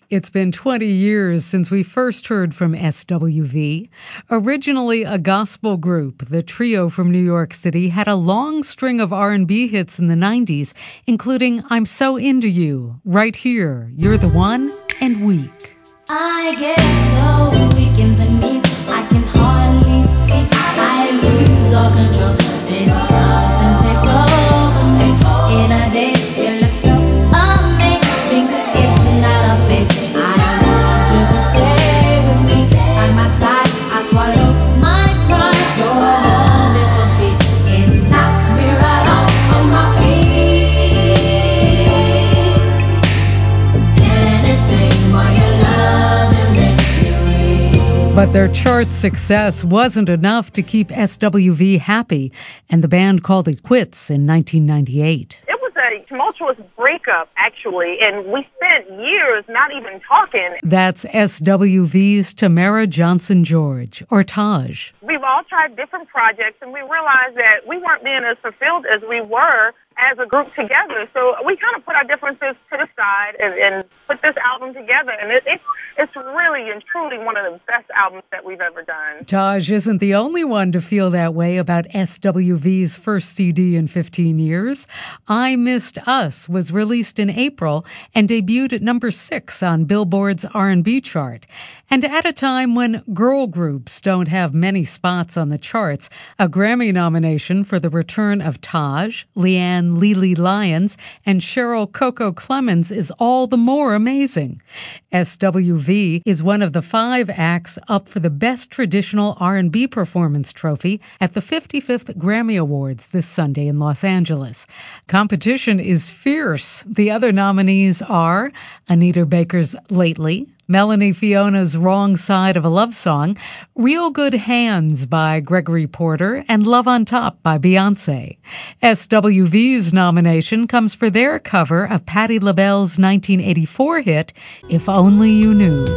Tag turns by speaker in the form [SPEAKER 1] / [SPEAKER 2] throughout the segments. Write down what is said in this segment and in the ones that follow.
[SPEAKER 1] It's been 20 years since we first heard from SWV. Originally a gospel group, the trio from New York City had a long string of R&B hits in the 90s, including I'm So Into You, Right Here, You're the One, and Weak.
[SPEAKER 2] I get so weak in the knees, I can hardly speak, I lose all control, it's something takes over me, in a day you look so amazing, it's not a face, I want you to stay with me, by my side, I swallow my pride, your love is so sweet, it knocks me right off of my feet, can explain why your love makes me weak.
[SPEAKER 1] But their chart success wasn't enough to keep SWV happy, and the band called it quits in 1998.
[SPEAKER 3] It was a tumultuous breakup, actually, and we spent years not even talking.
[SPEAKER 1] That's SWV's Tamara Johnson-George, or Taj.
[SPEAKER 3] We've all tried different projects, and we realized that we weren't being as fulfilled as we were as a group together. So we kind of put our differences to the side and put this album together, and it's really and truly one of the best albums that we've ever done.
[SPEAKER 1] Taj isn't the only one to feel that way about SWV's first CD in 15 years. I Missed Us was released in April and debuted at number 6 on Billboard's R&B chart. And at a time when girl groups don't have many spots on the charts, a Grammy nomination for the return of Taj, Leanne Lele Lyons, and Cheryl Coco Clemens is all the more amazing. SWV is one of the 5 acts up for the Best Traditional R&B Performance trophy at the 55th Grammy Awards this Sunday in Los Angeles. Competition is fierce. The other nominees are Anita Baker's Lately, Melanie Fiona's Wrong Side of a Love Song, Real Good Hands by Gregory Porter, and Love on Top by Beyoncé. SWV's nomination comes for their cover of Patti LaBelle's 1984 hit, If Only You Knew.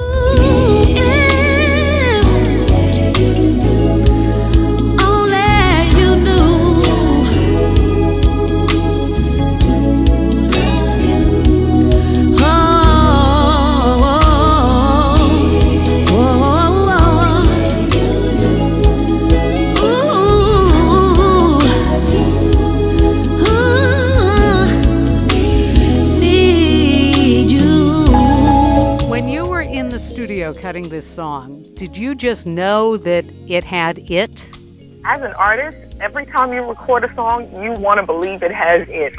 [SPEAKER 1] Studio cutting this song, did you just know that it had it?
[SPEAKER 3] As an artist, every time you record a song, you want to believe it has it.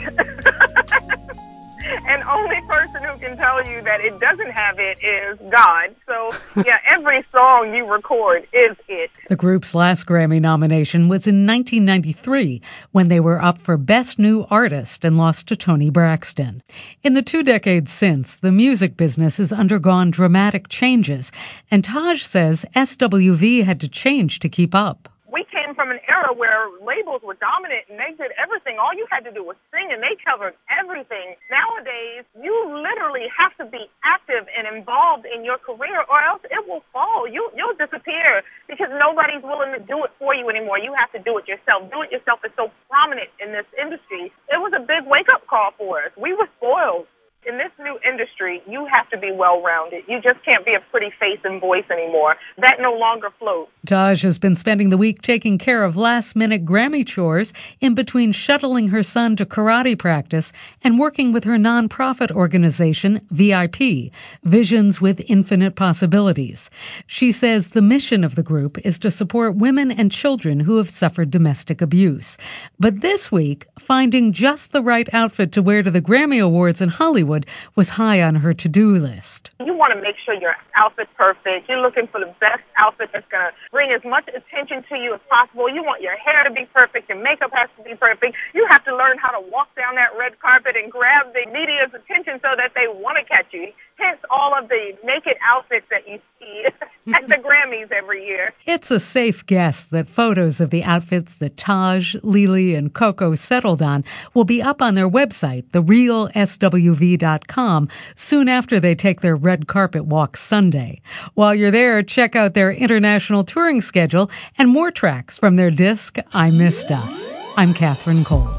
[SPEAKER 3] And only person who can tell you that it doesn't have it is God. So, yeah, every song you record is it.
[SPEAKER 1] The group's last Grammy nomination was in 1993 when they were up for Best New Artist and lost to Toni Braxton. In the 2 decades since, the music business has undergone dramatic changes, and Taj says SWV had to change to keep up.
[SPEAKER 3] We came from an era where labels were dominant and they did everything. All you had to do was sing and they covered everything. Nowadays, you literally have to be active and involved in your career or else it will fall. You'll disappear because nobody's willing to do it for you anymore. You have to do it yourself. Do it yourself is so prominent in this industry. It was a big wake-up call for us. We were spoiled. In this new industry, you have to be well-rounded. You just can't be a pretty face and voice anymore. That no longer floats.
[SPEAKER 1] Taj has been spending the week taking care of last-minute Grammy chores in between shuttling her son to karate practice and working with her nonprofit organization, VIP, Visions with Infinite Possibilities. She says the mission of the group is to support women and children who have suffered domestic abuse. But this week, finding just the right outfit to wear to the Grammy Awards in Hollywood was high on her to-do list.
[SPEAKER 3] You want to make sure your outfit's perfect. You're looking for the best outfit that's going to bring as much attention to you as possible. You want your hair to be perfect. Your makeup has to be perfect. You have to learn how to walk down that red carpet and grab the media's attention so that they want to catch you. Hence all of the naked outfits that you see at the Grammys every year.
[SPEAKER 1] It's a safe guess that photos of the outfits that Taj, Lele, and Coco settled on will be up on their website, therealswv.com, soon after they take their red carpet walk Sunday. While you're there, check out their international touring schedule and more tracks from their disc, I Missed Us. I'm Catherine Cole.